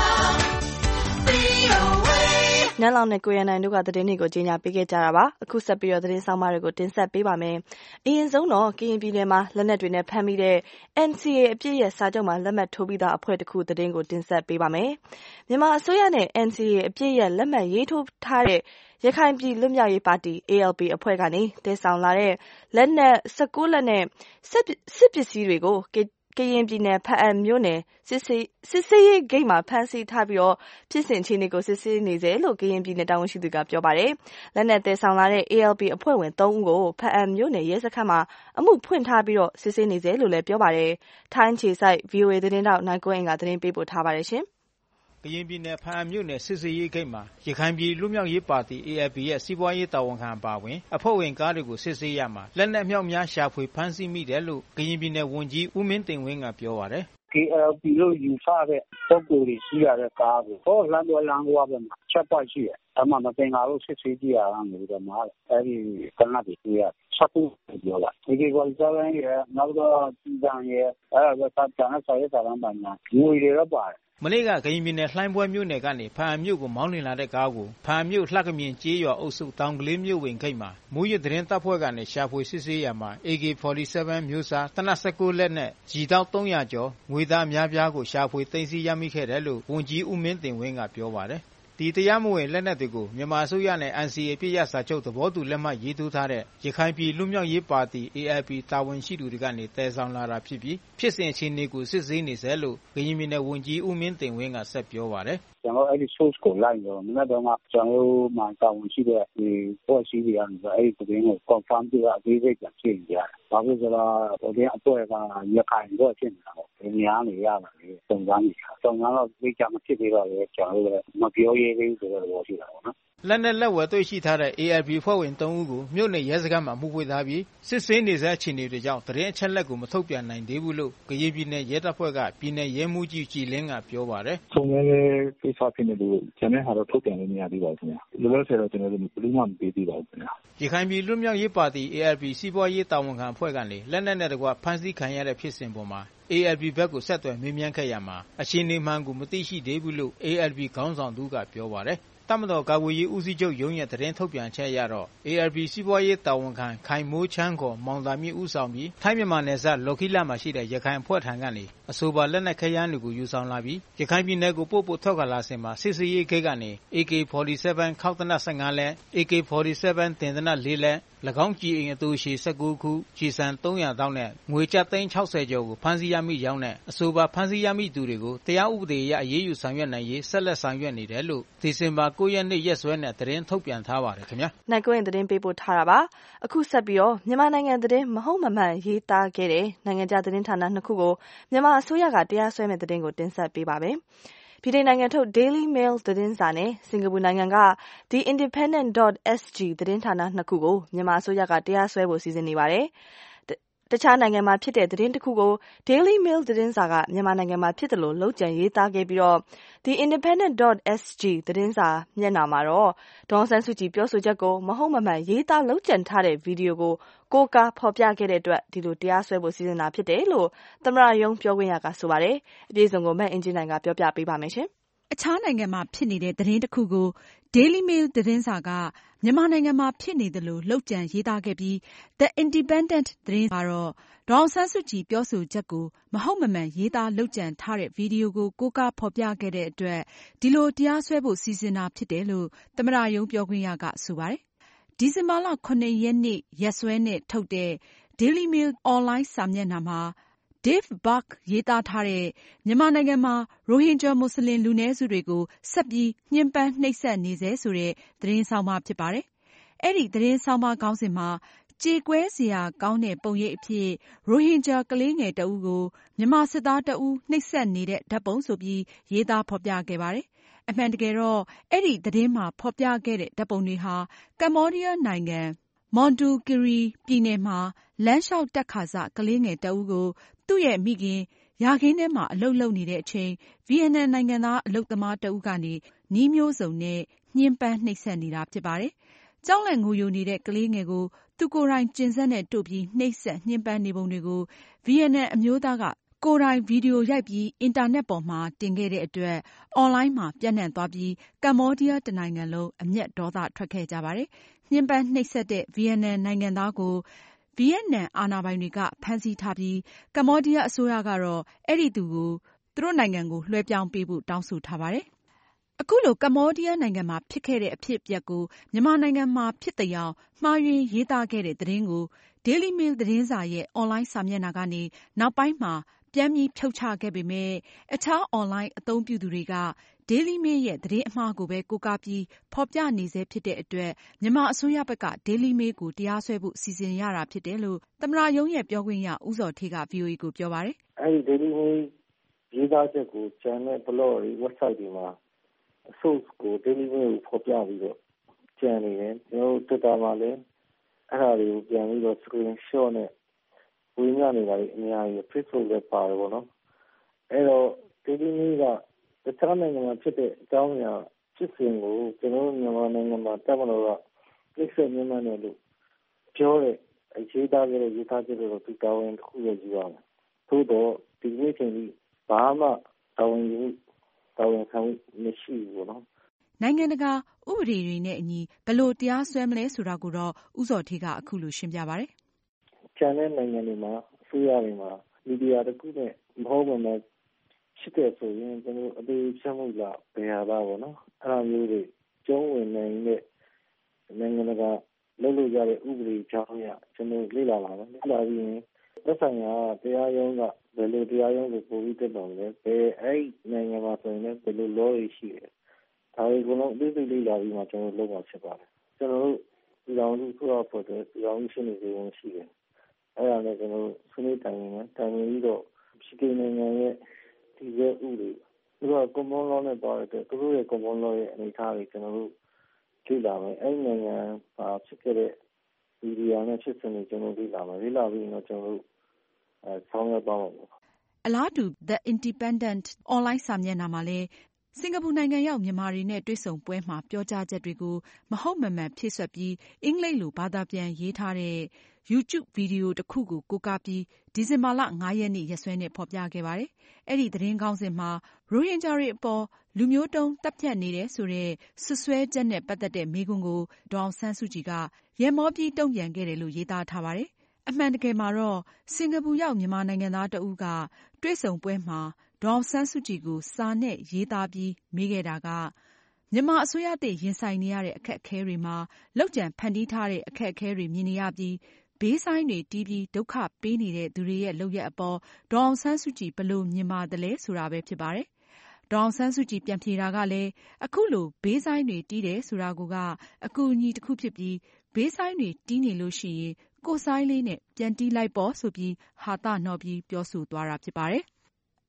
VOA. နန်းလောင်နဲ့ကိုရန်နိုင်တို့ကသတင်းတွေကိုကြီးညာပေးခဲ့ကြတာပါ။အခုဆက်ပြီးသတင်းဆောင်မတွေကိုတင်ဆက်ပေးပါမယ်။အရင်ဆုံးတော့ကရင်ပြည်နယ်မှာလက်နက်တွေနဲ့ဖမ်းမိတဲ့ NCA အပြည့်ရဲ့စာချုပ်မှာလက်မှတ်ထိုးပြီးသားအဖွဲ့တစ်ခုသတင်းကိုတင်ဆက်ပေးပါမယ်။မြန်မာအစိုးရနဲ့ NCA အပြည့်ရဲ့လက်မှတ်ရေးထိုးထားတဲ့ရခိုင်ပြည်လွတ်မြောက်ရေးပါတီ ALP အဖွဲ့ကနေတည်ဆောင်လာတဲ့လက်နက်19လက်နဲ့စစ်ပစ္စည်းတွေကိုကရင်ပြည်နယ်ဖားအံမြို့နယ်စစ်ဆေးရေးဂိတ်မှာဖမ်းဆီးထားပြီးဖြစ်စဉ်အခြေအနေကိုစစ်ဆေးနေစေလို့ကရင်ပြည်နယ်တာဝန်ရှိသူကပြောပါတယ်။လက်နက်တည်ဆောင်လာတဲ့ ALP အဖွဲ့ဝင်3ဦးကိုဖားအံမြို့နယ်ရဲစခန်းမှာအမှုဖွင့်ထားပြီးစစ်ဆေးနေစေလို့လည်းပြောပါတယ်။ထိုင်းခြေစိုက် VOA သတင်းတောက်နိုင်ကွန်းအင်ကသတင်းပေးပို့ထားပါတယ်ရှင်။ကရင်ပြည်နယ်ဖားအံမြို့နယ်စစ်ဆေးရေးဂိတ်မှာရခိုင်ပြည်လွတ်မြောက်ရေးပါတီ ALP ရဲ့စီးပွားရေးတာဝန်ခံပါဝင်အဖွဲ့ဝင်ကားတွေကိုစစ်ဆေးရမှာလက်နက်အမြောက်များရှာဖွေဖမ်းဆီးမိတယ်လို့ကရင်ပြည်နယ်ဝန်ကြီးဦးမင်းတင်ဝင်းကပြောပါတယ်။ KLP လို့ယူဆတဲ့ပုဂ္ဂိုလ်တွေရှိရတဲ့ကားကိုလမ်းတော်လမ်းကွာပဲမှာချက်ပွိုက်ရှိတယ်။အမှမတင်ကားလို့စစ်ဆေးကြည့်ရတာမျိုးတော့မှာအဲဒီကနတ်တွေတွေ့ရချက်ကူပြောတာဒီကေပေါ်စားရင်နောက်တော့စီကံရဲ့အဲ့ဒါကတန်းဆိုင်ရတာမှန်ညာငွေတွေတော့ပါတယ်မနေ့ကကရင်ပြည်နယ်လှိုင်းပွဲမြို့နယ်ကနေဖားအံမြို့ကိုမောင်းနှင်လာတဲ့ကားကိုဖားအံမြို့လှကမြင်ကျေးရွာအုပ်စုတောင်ကလေးမြို့ဝင်ဂိတ်မှာမူရစ်သတင်းတပ်ဖွဲ့ကနေရှာဖွေစစ်ဆေးရမှာ AK47 မျိုးစားတနက်19လက်နဲ့ဂျီတောက်300ကျော်ငွေသားများပြားကိုရှာဖွေသိမ်းဆည်းရမိခဲ့တယ်လို့ဝန်ကြီးဦးမင်းတင်ဝင်းကပြောပါတယ်ဒီတရားမဝင်လက်နက်တွေကိုမြန်မာအစိုးရနဲ့ NCA ပြည့်ရစာချုပ်သဘောတူလက်မှတ်ရေးထိုးထားတဲ့ရခိုင်ပြည်လွတ်မြောက်ရေးပါတီ ALP တာဝန်ရှိသူတွေကနေတည်ဆောင်လာတာဖြစ်ပြီးဖြစ်စဉ်အခြေအနေကိုစစ်ဆေးနေစေလို့ကရင်ပြည်နယ်ဝန်ကြီးဦးမင်းတင်ဝင်းကဆက်ပြောပါတယ်ကျွန်တော်အဲ့ဒီ source ကိုလိုက်တော့မနေ့တော့ကျွန်တော်မှတာဝန်ရှိတဲ့ဒီ policy တွေကနေအဲ့ဒီသတင်းကို confirm ပြအသေးစိတ်ပြန်ပြင်ကြတယ်။ဘာဖြစ်ဆိုတော့ဒီအဖွဲ့ကရခိုင်တော့ဖြစ်နေတာပေါ့။ဒီနေရာနေရတာလေစုံစမ်းနေတာ။စုံစမ်းတော့သိချင်မဖြစ်သေးတော့လေကျွန်တော်လည်းမပြောရဲသေးဘူးဆိုတော့ရှိတာပေါ့နော်။လက်နဲ့လက်ဝယ်တွေ့ရှိထားတဲ့ ALP ဖွဲ့ဝင်3ဦးကိုမြို့နယ်ရဲစခန်းမှာမှုဖွင့်ထားပြီးစစ်ဆေးနေစေအခြေအနေတွေကြောင့်သတင်းအချက်လက်ကိုမထုတ်ပြန်နိုင်သေးဘူးလို့ကရင်ပြည်နယ်ရဲတပ်ဖွဲ့ကပြည်နယ်ရဲမှူးကြီးကြည်လင်းကပြောပါတယ်။စုံစမ်းရေးကိစ္စဖြစ်နေလို့ကျန်တဲ့ဟာတော့ထုတ်ပြန်လို့မရသေးပါဘူးခင်ဗျာ။လောလောဆယ်တော့ကျွန်တော်တို့ဘယ်လိုမှမပေးသေးပါဘူးခင်ဗျာ။ရခိုင်ပြည်လွတ်မြောက်ရေးပါတီ ALP စီးပွားရေးတာဝန်ခံအဖွဲ့ကနေလက်နက်နဲ့တကွဖမ်းဆီးခံရတဲ့ဖြစ်စဉ်ပေါ်မှာALP ဘက်ကိုဆက်သွယ်မေးမြန်းခဲ့ရမှာအခြေအနေမှန်ကိုမသိရှိသေးဘူးလို့ ALP ခေါင်းဆောင်သူကပြောပါတယ်။တပ်မတော်ကာကွယ်ရေးဦးစီးချုပ်ရုံးရဲ့သတင်းထုတ်ပြန်ချက်အရတော့ ALP စီးပွားရေးတာဝန်ခံခိုင်မိုးချမ်းခေါ်မောင်သာမြင့်ဦးဆောင်ပြီးထိုင်းမြန်မာနယ်စပ်လော်ခီလာမှာရှိတဲ့ရခိုင်အဖွဲ့ထံကနေအဆိုပါလက်နက်ခဲယမ်းတွေကိုယူဆောင်လာပြီးရခိုင်ပြည်နယ်ကိုပို့ထွက်ခွာလာစဉ်မှာစစ်ဆေးရေးဂိတ်ကနေ AK47 ခောက်သေနတ်15လက် AK47 တင်သေနတ်4လက်၎င်းကြည်အိမ်အတူရှည်19ခုခြေစံ300တောင်းနဲ့ငွေကျပ်သိန်း60ကျော်ကိုဖမ်းဆီးရမိကြောင်းနဲ့အဆိုပါဖမ်းဆီးရမိသူတွေကိုတရားဥပဒေအရအရေးယူဆောင်ရွက်နိုင်ရေးဆက်လက်ဆောင်ရွက်နေတယ်လို့ဒီဇင်ဘာ9ရက်နေ့ရက်စွဲနဲ့သတင်းထုတ်ပြန်ထားပါတယ်ခင်ဗျာနိုင်ကွင်းသတင်းပေးပို့ထားတာပါအခုဆက်ပြီးမြန်မာနိုင်ငံသတင်းမဟုတ်မမှန်ရေးသားခဲ့တဲ့နိုင်ငံခြားသတင်းဌာန2ခုကိုမြန်မာအစိုးရကတရားစွဲမဲ့သတင်းကိုတင်ဆက်ပေးပါမယ်ဗြိတိန်နိုင်ငံထုတ် Daily Mail သတင်းစာနဲ့စင်ကာပူနိုင်ငံက The Independent.sg သတင်းဌာနနှစ်ခုကိုမြန်မာအစိုးရကတရားစွဲဖို့စီစဉ်နေပါတယ်။တခြားနိုင်ငံမှာဖြစ်တဲ့သတင်းတစ်ခုကို Daily Mail သတင်းစာကမြန်မာနိုင်ငံမှာဖြစ်တယ်လို့လုပ်ကြံရေးသားခဲ့ပြီးတော့ The Independent.sg သတင်းစာမျက်နှာမှာတော့ဒေါ်အောင်ဆန်းစုကြည်ပြောဆိုချက်ကိုမဟုတ်မမှန်ရေးသားလုပ်ကြံထားတဲ့ဗီဒီယိုကိုကိုးကားဖော်ပြခဲ့တဲ့အတွက်ဒီလိုတရားစွဲဖို့စီစဉ်တာဖြစ်တယ်လို့သမ္မတရုံးပြောခွင့်ရကဆိုပါတယ်။အပြည့်အစုံကိုမအင်ဂျင်နိုင်ကပြောပြပေးပါမယ်ရှင်။အခြားနိုင်ငံမှာဖြစ်နေတဲ့သတင်းတစ်ခုကို Daily Mail သတင်းစာကမြန်မာနိုင်ငံမှာဖြစ်နေသလိုလုပ်ကြံရေးသားခဲ့ပြီး The Independent သတင်းစာကတော့ဒေါ်အောင်ဆန်းစုကြည်ပြောဆိုချက်ကိုမဟုတ်မမှန်ရေးသားလုပ်ကြံထားတဲ့ဗီဒီယိုကိုကိုးကားဖော်ပြခဲ့တဲ့အတွက်ဒီလိုတရားစွဲဖို့စီစဉ်တာဖြစ်တယ်လို့သမ္မတရုံးပြောခွင့်ရကဆိုပါတယ်။ဒီဇင်ဘာလ 7 ရက်နေ့ရက်စွဲနဲ့ထုတ်တဲ့ Daily Mail အွန်လိုင်းစာမျက်နှာမှာDave Burke ရေးသားထားတဲ့မြန်မာနိုင်ငံမှာရိုဟင်ဂျာမွတ်စလင်လူနည်းစုတွေကိုဆက်ပြီးညှဉ်းပန်းနှိပ်စက်နေဆဲဆိုတဲ့သတင်းဆောင်းပါးဖြစ်ပါတယ်။အဲဒီသတင်းဆောင်းပါးခေါင်းစဉ်မှာကြေကွဲစရာကောင်းတဲ့ပုံရိပ်အဖြစ်ရိုဟင်ဂျာကလေးငယ်တဦးကိုမြန်မာစစ်သားတဦးနှိပ်စက်နေတဲ့ဓာတ်ပုံဆိုပြီးရေးသားဖော်ပြခဲ့ပါတယ်။အမှန်တကယ်တော့အဲဒီသတင်းမှာဖော်ပြခဲ့တဲ့ဓာတ်ပုံတွေဟာကမ္ဘောဒီးယားနိုင်ငံMondulkiri ပြည်နယ်မှာလမ်းလျှောက်တက်ခါစကလေးငယ်တဦးကိုသူ့ရဲ့မိခင်ယာခင်းထဲမှာအလုပ်လုပ်နေတဲ့အချိန်ဗီယက်နမ်နိုင်ငံသားအလုပ်သမားတဦးကနေနည်းမျိုးစုံနဲ့ညှဉ်းပန်းနှိပ်စက်နေတာဖြစ်ပါတယ်။ကြောက်လန့်ငိုယိုနေတဲ့ကလေးငယ်ကိုသူကိုယ်တိုင်ကျင်စက်နဲ့တို့ပြီးနှိပ်စက်ညှဉ်းပန်းနေပုံတွေကိုဗီယက်နမ်အမျိုးသားကကိုယ်တိုင်ဗီဒီယိုရိုက်ပြီးအင်တာနက်ပေါ်မှာတင်ခဲ့တဲ့အတွက်အွန်လိုင်းမှာပြန့်နှံ့သွားပြီးကမ္ဘောဒီးယားတနိုင်ငံလုံးအမျက်ဒေါသထွက်ခဲ့ကြပါတယ်။ညှဉ်းပန်းနှိပ်စက်တဲ့ဗီယက်နမ်နိုင်ငံသားကိုဗီယက်နမ်အာဏာပိုင်တွေကဖမ်းဆီးထားပြီးကမ္ဘောဒီးယားအစိုးရကတော့အဲဒီသူကိုသူတို့နိုင်ငံကိုလွှဲပြောင်းပေးဖို့တောင်းဆိုထားပါတယ်။အခုလိုကမ္ဘောဒီးယားနိုင်ငံမှာဖြစ်ခဲ့တဲ့အဖြစ်အပျက်ကိုမြန်မာနိုင်ငံမှာဖြစ်သယောင်မှားယွင်းရေးသားခဲ့တဲ့သတင်းကို Daily Mail သတင်းစာရဲ့အွန်လိုင်းစာမျက်နှာကနေနောက်ပိုင်းမှာပြန်ပြီးဖြုတ်ချခဲ့ပေမဲ့အခြားအွန်လိုင်းအသုံးပြုသူတွေက Daily Mail ရဲ့သတင်းအမှားကိုပဲကိုးကားပြီးဖော်ပြနေဆဲဖြစ်တဲ့အတွက်မြန်မာအစိုးရဘက်က Daily Mail ကိုတရားစွဲဖို့စီစဉ်ရတာဖြစ်တယ်လို့သမ္မတရုံးရဲ့ပြောခွင့်ရဦးဇော်ဌေးက VOA ကိုပြောပါတယ်။အဲဒီ Daily Mail ရေးသားချက်ကိုကျန်တဲ့ blog တွေ website တွေမှာ source ကို Daily Mail ကိုဖော်ပြပြီးတော့ကျန်နေတယ်။ကျွန်တော်တို့ Twitter မှာလည်းအဲ့ဒါတွေကိုပြန်ပြီးတော့ screenshot နဲ့ဝေမျှနေတာတွေအများကြီး Facebook လည်းပါတယ်ပေါ့နော်။အဲ့တော့ Daily Mail ကတခြားနိုင်ငံမှာဖြစ်တဲ့အကြောင်းအရာဖြစ်စဉ်ကိုကျွန်တော်တို့မြန်မာနိုင်ငံမှာတပ်မတော်ကနှိပ်စက်ညှဉ်းပန်းတယ်လို့ပြောတဲ့ရေးသားချက်တွေတော့သူတာဝန်တစ်ခုပဲယူရမယ်။သို့တော့ဒီနေ့ချိန်ကြီးဘာမှတာဝန်ခံမရှိဘူးပေါ့နော်။နိုင်ငံတကာဥပဒေတွေနဲ့အညီဘယ်လိုတရားစွဲမလဲဆိုတာကိုတော့ဦးဇော်ဌေးကအခုလိုရှင်းပြပါတယ်။ကျန်တဲ့နိုင်ငံတွေမှာအစိုးရတွေမှာမီဒီယာတစ်ခုနဲ့မဟုတ်မှလည်းဖြစ်တယ်ဆိုရင်ကျွန်တော်အသေးချမှုလားဘယ်ဟာလားပေါ့နော်။အဲ့လိုမျိုးတွေကျုံးဝင်နေတဲ့နိုင်ငံတကာလုပ်လို့ရတဲ့ဥပဒေကြောင်းအရကျွန်တော်လေ့လာလာမယ်။လေ့လာပြီးရင်သက်ဆိုင်ရာတရားရုံးကဘယ်လိုတရားရုံးကိုပို့ပြီးတက်တော်လဲ။အဲ့နိုင်ငံမှာဆိုရင်လည်းဘယ်လို law တွေရှိတယ်။ဒါတွေကိုလည်းအသေးစိတ်လေ့လာပြီးမှကျွန်တော်လုပ်မှာဖြစ်ပါတယ်။ကျွန်တော်တို့ဒီကောင်လူဆိုတော့ပေါ်တယ်ဒီကောင်ရှင်းနေကြရင်ရှိတယ်။အဲ့ဒါလည်းကျွန်တော်ဆွေးနွေးတိုင်ပင်ပြီးတော့ရှိတဲ့နိုင်ငံရဲ့ဒီရဲ့ဥပဒေသူက common law နဲ့ပါတယ်တဲ့သူတို့ရဲ့ common law ရဲ့အနေအထားတွေကျွန်တော်တို့လေ့လာမယ်အဲ့နိုင်ငံမှာဖြစ်ခဲ့တဲ့ဗီဒီယိုနဲ့ဖြစ်စဉ်တွေကျွန်တော်လေ့လာမယ်လေ့လာပြီးတော့ကျွန်တော်တို့ဆောင်းရပါမယ်အလားတူ The Independent အွန်လိုင်းစာမျက်နှာမှာလည်းစင်ကာပူနိုင်ငံရောက်မြန်မာတွေနဲ့တွေ့ဆုံပွဲမှာပြောကြားချက်တွေကိုမဟုတ်မမှန်ဖြည့်စွက်ပြီးအင်္ဂလိပ်လိုဘာသာပြန်ရေးထားတဲ့ YouTube ဗီဒီယိုတစ်ခုကိုကိုးကားပြီးဒီဇင်ဘာလ 5 ရက်နေ့ရက်စွဲနဲ့ဖော်ပြခဲ့ပါတယ်။အဲဒီသတင်းခေါင်းစဉ်မှာရိုဟင်ဂျာတွေအပေါ်လူမျိုးတုန်းသတ်ဖြတ်နေတယ်ဆိုတဲ့စွပ်စွဲချက်နဲ့ပတ်သက်တဲ့မေးခွန်းကိုဒေါ်အောင်ဆန်းစုကြည်ကရဲမောပြီးတုံ့ပြန်ခဲ့တယ်လို့ရေးသားထားပါတယ်။အမှန်တကယ်မှာတော့စင်ကာပူရောက်မြန်မာနိုင်ငံသားတဦးကတွေ့ဆုံပွဲမှာဒေါ်အောင်ဆန်းစုကြည်ကိုစာနဲ့ရေးသားပြီးမေးခဲ့တာကမြန်မာအစိုးရသစ်ရင်ဆိုင်နေရတဲ့အခက်အခဲတွေမှာလုပ်ကြံဖန်တီးထားတဲ့အခက်အခဲတွေမြင်နေရပြီးဘေးဆိုင်းတွေတီးပြီးဒုက္ခပေးနေတဲ့သူတွေရဲ့လုပ်ရက်အပေါ်ဒေါ်အောင်ဆန်းစုကြည်ဘယ်လိုမြင်ပါသလဲဆိုတာပဲဖြစ်ပါတယ်။ဒေါ်အောင်ဆန်းစုကြည်ပြန်ဖြေတာကလည်းအခုလိုဘေးဆိုင်းတွေတီးတယ်ဆိုတာကအကူအညီတစ်ခုဖြစ်ပြီးဘေးဆိုင်းတွေတီးနေလို့ရှိရင်ကိုယ်ဆိုင်းလေးနဲ့ပြန်တီးလိုက်ပေါ့ဆိုပြီးဟာသနော်ပြီးပြောဆိုသွားတာဖြစ်ပါတယ်။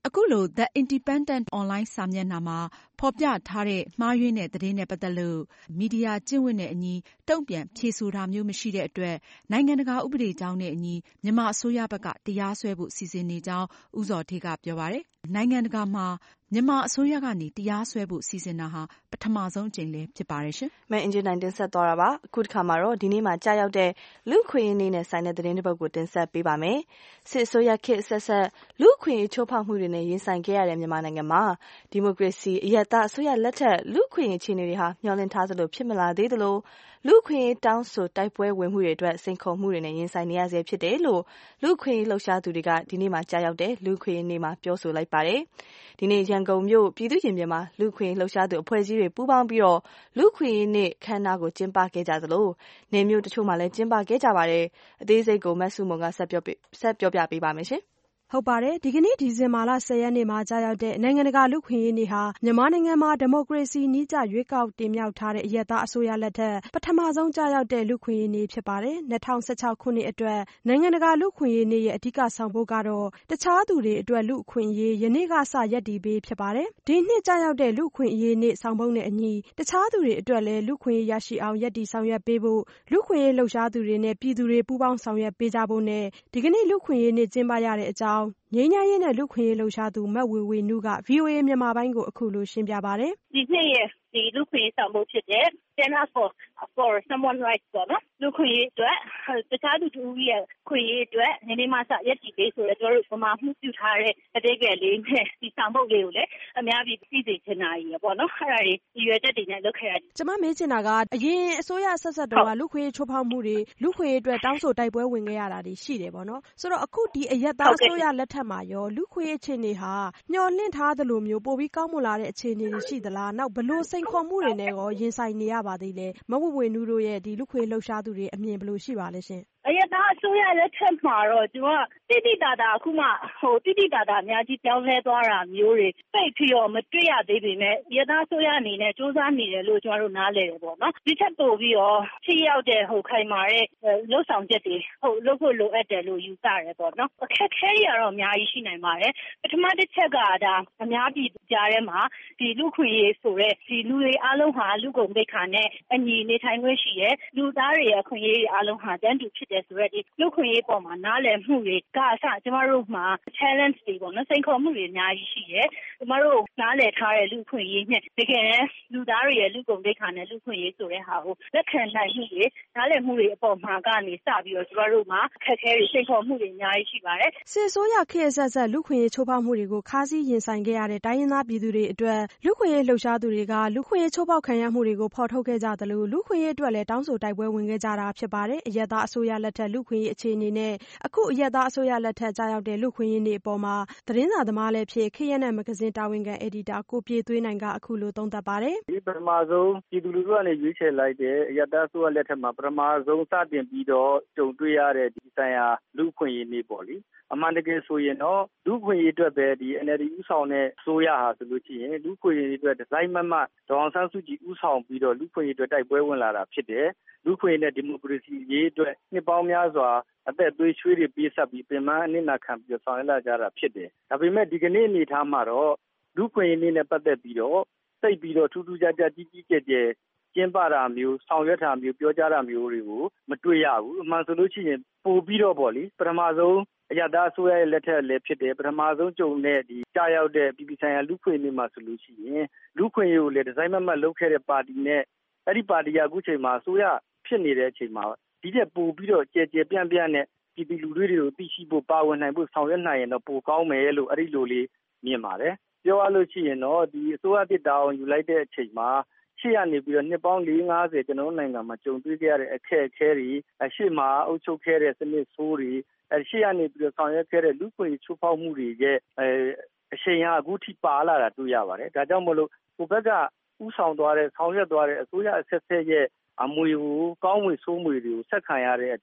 အခုလို The Independent အွန်လိုင်းစာမျက်နှာမှာဖော်ပြထားတဲ့မှားယွင်းတဲ့သတင်းနဲ့ပတ်သက်လို့မီဒီယာကျင့်ဝတ်နဲ့အညီတုံ့ပြန်ဖြေဆိုတာမျိုးမရှိတဲ့အတွက်နိုင်ငံတကာဥပဒေကြောင်းနဲ့အညီမြန်မာအစိုးရဘက်ကတရားစွဲဖို့စီစဉ်နေကြောင်းဦးဇော်ဌေးကပြောပါတယ်။နိုင်ငံတကာမှာမြန်မာအစိုးရကနေတရားစွဲဖို့စီစဉ်တာဟာပထမဆုံးအကြိမ်လည်းဖြစ်ပါတယ်ရှင်။မအင်ဂျင်နိုင်တင်ဆက်သွားတာပါ။အခုတစ်ခါမှာတော့ဒီနေ့မှာကြာရောက်တဲ့လူခွင့်ရေးနေ့နဲ့ဆိုင်တဲ့သတင်းတစ်ပုဒ်ကိုတင်ဆက်ပေးပါမယ်။စစ်အစိုးရခေတ်ဆက်ဆက်လူခွင့်ရေးချိုးဖောက်မှုတွေနဲ့ရင်ဆိုင်ခဲ့ရတဲ့မြန်မာနိုင်ငံမှာဒီမိုကရေစီအရပ်သားအစိုးရလက်ထက်လူခွင့်ရေးအခြေအနေတွေဟာမျှော်လင့်ထားသလိုဖြစ်မလာသေးသလိုလူခွင့်ရေးတောင်းဆိုတိုက်ပွဲဝင်မှုတွေအတွက်စိန်ခေါ်မှုတွေနဲ့ရင်ဆိုင်နေရဆဲဖြစ်တယ်လို့လူခွင့်ရေးလှုပ်ရှားသူတွေကဒီနေ့မှာကြာရောက်တဲ့လူခွင့်ရေးနေ့မှာပြောဆိုလိုက်ပါတယ်။ဒီနေ့ရန်ကုန်မြို့ပြည်သူ့ရင်ပြင်မှာလူခွင့်ရေးလှုပ်ရှားသူအဖွဲ့အစည်းတွေပူးပေါင်းပြီးတော့လူခွင့်ရေးနေ့ခမ်းနားကိုကျင်းပခဲ့ကြသလိုနေမြို့တချို့မှာလည်းကျင်းပခဲ့ကြပါတယ်။အသေးစိတ်ကိုမဆုမွန်ကဆက်ပြောပြပေးပါမယ်ရှင်။ဟုတ်ပါတယ်ဒီကနေ့ဒီဇင်ဘာလ10ရက်နေ့မှာကြာရောက်တဲ့နိုင်ငံတကာလူခွင့်ရေးနေ့ဟာမြန်မာနိုင်ငံမှာဒီမိုကရေစီနည်းကျရွေးကောက်တင်မြှောက်ထားတဲ့အရပ်သားအစိုးရလက်ထက်ပထမဆုံးကြာရောက်တဲ့လူခွင့်ရေးနေ့ဖြစ်ပါတယ်2016ခုနှစ်အတွက်နိုင်ငံတကာလူခွင့်ရေးနေ့ရဲ့အဓိကဆောင်ပုဒ်ကတော့တခြားသူတွေအတွက်လူခွင့်ရေးယနေ့ကစရပ်တည်ပေးဖြစ်ပါတယ်ဒီနှစ်ကြာရောက်တဲ့လူခွင့်ရေးနေ့ဆောင်ပုဒ်နဲ့အညီတခြားသူတွေအတွက်လည်းလူခွင့်ရေးရရှိအောင်ရပ်တည်ဆောင်ရွက်ပေးဖို့လူခွင့်ရေးလှုပ်ရှားသူတွေနဲ့ပြည်သူတွေပူးပေါင်းဆောင်ရွက်ပေးကြဖို့နဲ့ဒီကနေ့လူခွင့်ရေးနေ့ကျင်းပရတဲ့အကြောင်းငြိမ်းချမ်းရေးနဲ့လူခွင့်ရေးလှုပ်ရှားသူမဝေဝေနုက VOA မြန်မာပိုင်းကိုအခုလိုရှင်းပြပါတယ်။ဒီနှစ်ရဲ့ဒီလူခွင့်ရေးဆောင်ပုဒ်ဖြစ်တဲ့ Stand up for someone rights ပေါ့နော်လူခွင့်ရေးအတွက်တခြားသူတူရဲ့ခွင့်ရေးအတွက်နေနေမှစရက်တည်ပေးဆိုတော့ကျွန်တော်တို့ဗမာမှုပြုထားတဲ့အတိတ်ကလေးနဲ့ဒီဆောင်ပုဒ်လေးကိုလည်းအများကြီးသိစေချင်တာကြီးပေါ့နော်အဲ့ဒါတွေရွယ်ချက်တွေနဲ့လုပ်ခဲ့ရတယ်။ကျွန်မမေးချင်တာကအရင်အစိုးရဆက်ဆက်တော့လူခွင့်ရေးချိုးဖောက်မှုတွေလူခွင့်ရေးအတွက်တောင်းဆိုတိုက်ပွဲဝင်ခဲ့ရတာတွေရှိတယ်ပေါ့နော်ဆိုတော့အခုဒီအရက်သားအစိုးရလက်ထက်မှာရောလူခွင့်ရေးအခြေအနေဟာမျှော်လင့်ထားသလိုမျိုးပိုပြီးကောင်းမွန်လာတဲ့အခြေအနေတွေရှိသလားနောက်ဘလို့စိန်ခေါ်မှုတွေနဲ့ရောရင်ဆိုင်နေရပါသေးလဲမဝဝေနုတို့ရဲ့ဒီလူခွင့်လှုပ်ရှားသူတွေအမြင်ဘယ်လိုရှိပါလဲရှင်အရသာအစိုးရလက်ထက်မှာတော့ကျွန်တော်ကတိတိတာအခုမှတိတိတာအများကြီးပြောင်းလဲသွားတာမျိုးတွေပိတ်ပြီးတော့မတွေ့ရသေးပေမဲ့အရသာအစိုးရအနေနဲ့စူးစမ်းနေတယ်လို့ကျွန်တော်တို့နားလည်တယ်ပေါ့နော်ဒီချက်ပို့ပြီးတော့ထိရောက်တဲ့ခိုင်မာတဲ့လှုပ်ဆောင်ချက်တွေလုပ်ဖို့လိုအပ်တယ်လို့ယူဆရတယ်ပေါ့နော်အခက်ခဲတွေကတော့အများကြီးရှိနိုင်ပါတယ်ပထမတစ်ချက်ကဒါအများပြည်ကြားထဲမှာဒီလူခွင့်ရေးဆိုတဲ့ဒီလူတွေအားလုံးဟာလူကုန်သိက္ခာနဲ့အညီနေထိုင်ခွင့်ရှိတယ်လူသားတွေရဲ့ခွင့်ရေးအားလုံးဟာတန်းတူဖြစ်တယ်ဆိုရက်ဒီလူခွင့်ရေးပေါ်မှာနားလည်မှုတွေကအစကျမတို့မှာ challenge တွေပေါ့နော်စိန်ခေါ်မှုတွေအများကြီးရှိတယ်ကျမတို့နားလည်ထားတဲ့လူခွင့်ရေးနဲ့တကယ်လူသားတွေရဲ့လူကုန်သိက္ခာနဲ့လူခွင့်ရေးဆိုတဲ့ဟာကိုလက်ခံနိုင်မှုတွေနားလည်မှုတွေအပေါ်မှာကနေစပြီးတော့ကျမတို့မှာအခက်အခဲတွေစိန်ခေါ်မှုတွေအများကြီးရှိပါတယ်စစ်အစိုးရခေတ်ဆက်ဆက်လူခွင့်ရေးချိုးဖောက်မှုတွေကိုခါးစည်းရင်ဆိုင်ခဲ့ရတဲ့တိုင်းရင်းသားပြည်သူတွေအတွက်လူခွင့်ရေးလှုပ်ရှားသူတွေကလူခွင့်ရေးချိုးဖောက်ခံရမှုတွေကိုဖော်ထုတ်ခဲ့ကြသလိုလူခွင့်ရေးအတွက်လည်းတောင်းဆိုတိုက်ပွဲဝင်ခဲ့ကြတာဖြစ်ပါတယ်အရက်သားအစိုးရလက်ထက်လူခွင့်ရေးအခြေအနေနဲ့အခုအရက်သားအစိုးရလက်ထက်ကြာရောက်တဲ့လူခွင့်ရေးနေ့အပေါ်မှာသတင်းစာသမားလည်းဖြစ် KNN မဂ္ဂဇင်းတာဝန်ခံအယ်ဒီတာကိုပြေသွေးနိုင်ကအခုလိုသုံးသပ်ပါတယ်ဒီပထမဆုံးပြည်သူလူထုကနေရွေးချယ်လိုက်တဲ့အရက်သားအစိုးရလက်ထက်မှာပထမဆုံးစတင်ပြီးတော့ကြုံတွေ့ရတဲ့ဒီဆိုင်ရာလူခွင့်ရေးနေ့ပေါ့လေအမှန်တကယ်ဆိုရင်တော့လူခွင့်ရေးအတွက်ပဲဒီ NLD ဥဆောင်တဲ့အစိုးရဟာဆိုလို့ရှိရင်လူခွင့်ရေးအတွက်ဒီဇိုင်းမမဒေါအောင်ဆန်းစုကြည်ဥဆောင်ပြီးတော့လူခွင့်ရေးအတွက်တိုက်ပွဲဝင်လာတာဖြစ်တယ်လူခွင့်ရေးနဲ့ဒီမိုကရေစီရေးအတွက်နှစ်ပေါင်းများစွာအသက်သွေးချွေးတွေပေးဆက်ပြီးပြင်ပန်းအနစ်နာခံပြီးဆောင်ရွက်လာကြတာဖြစ်တယ်ဒါပေမဲ့ဒီကနေ့အနေထားမှာတော့လူခွင့်ရေးနဲ့ပတ်သက်ပြီးတော့စိတ်ပြီးတော့ထူးထူးခြားခြားကြီးကြီးကျယ်ကျယ်ကျင်းပတာမျိုးဆောင်ရွက်တာမျိုးပြောကြားတာမျိုးတွေကိုမတွေ့ရဘူးအမှန်ဆိုလို့ရှိရင်ပို့ပြီးတော့ပေါ့လေပထမဆုံးအရသာအစိုးရရဲ့လက်ထက်လည်းဖြစ်တယ်ပထမဆုံးကြုံတဲ့ဒီကြားရောက်တဲ့ပြည်ပဆိုင်ရာလူခွင့်ရေးမှာဆိုလို့ရှိရင်လူခွင့်ရေးကိုလည်းဒီဇိုင်းမမတ်လုပ်ခဲ့တဲ့ပါတီနဲ့အဲ့ဒီပါတီကအခုချိန်မှာအစိုးရဖြစ်နေတဲ့အချိန်မှာဒီတဲ့ပို့ပြီးတော့ကြဲကြဲပြန့်ပြန့်နဲ့ပြည်သူလူထုတွေကိုသိရှိဖို့ပါဝင်နိုင်ဖို့ဆောင်ရွက်နိုင်ရင်တော့ပိုကောင်းမယ်လို့အဲ့ဒီလိုလေးမြင်ပါတယ်ပြောရလို့ရှိရင်တော့ဒီအစိုးရတစ်တောင်ယူလိုက်တဲ့အချိန်မှာရှေ့ကနေပြီးတော့နှစ်ပေါင်း40ကျွန်တော်နိုင်ငံမှာကြုံတွေ့ခဲ့ရတဲ့အခက်အခဲတွေအရှိမအုပ်ချုပ်ခဲ့တဲ့စနစ်ဆိုးတွေရှေ့ကနေပြီးတော့ဆောင်ရွက်ခဲ့တဲ့လူ့ခွင့်ချိုးဖောက်မှုတွေရဲ့အရှိန်ဟာအခုထိပါလာတာတွေ့ရပါတယ်ဒါကြောင့်မလို့ကိုဘက်ကဥဆောင်သွားတဲ့ဆောင်ရွက်သွားတဲ့အစိုးရအဆက်ဆက်ရဲ့အမွေကိုကောင်းမွေဆိုးမွေတွေကိုဆက်ခံရတဲ့အတွက်